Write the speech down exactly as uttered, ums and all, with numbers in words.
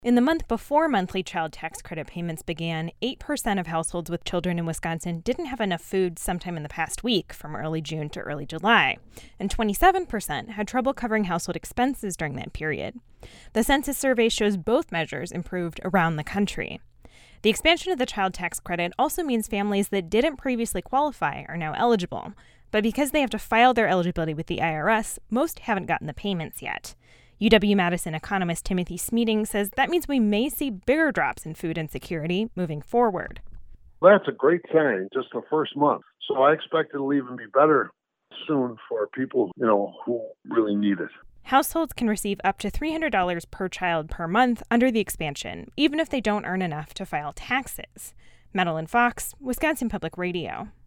In the month before monthly child tax credit payments began, eight percent of households with children in Wisconsin didn't have enough food sometime in the past week, from early June to early July, and twenty-seven percent had trouble covering household expenses during that period. The census survey shows both measures improved around the country. The expansion of the child tax credit also means families that didn't previously qualify are now eligible, but because they have to file their eligibility with the I R S, most haven't gotten the payments yet. U W-Madison economist Timothy Smeating says that means we may see bigger drops in food insecurity moving forward. That's a great sign, just the first month. So I expect it'll even be better soon for people, you know, who really need it. Households can receive up to three hundred dollars per child per month under the expansion, even if they don't earn enough to file taxes. Madeline Fox, Wisconsin Public Radio.